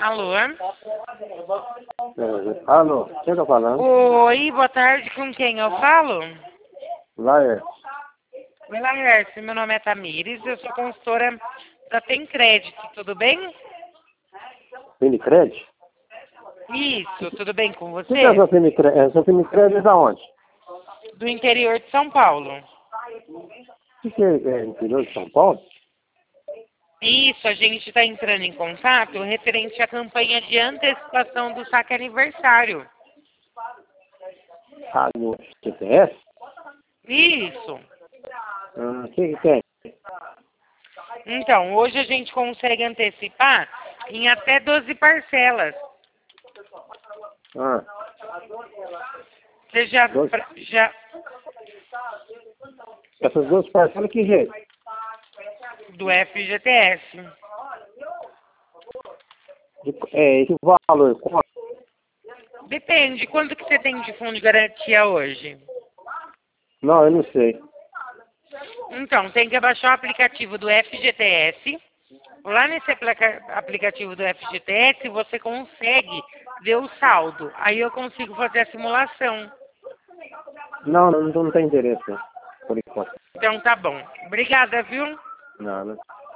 Alô? Alô, quem tá falando? Oi, boa tarde, com quem eu falo? Laércio. Oi, Laércio, meu nome é Tamires, eu sou consultora da Tem Crédito, tudo bem? Finicred? Isso, tudo bem com O que é você? essa Finicred? Essa Finicred é da onde? Do interior de São Paulo. O que é interior de São Paulo? Isso, a gente está entrando em contato referente à campanha de antecipação do saque aniversário. Ah, no CPF? Isso. O que tem? Então, hoje a gente consegue antecipar em até 12 parcelas. Ah, Você já, Doze? já essas duas parcelas, que jeito? do FGTS. Esse valor, quanto? Depende, quanto que você tem de fundo de garantia hoje? Não, eu não sei. Então, tem que baixar o aplicativo do FGTS. Lá nesse aplicativo do FGTS, você consegue ver o saldo. Aí eu consigo fazer a simulação. Não tem interesse, não, por enquanto. Então tá bom. Obrigada, viu? Não.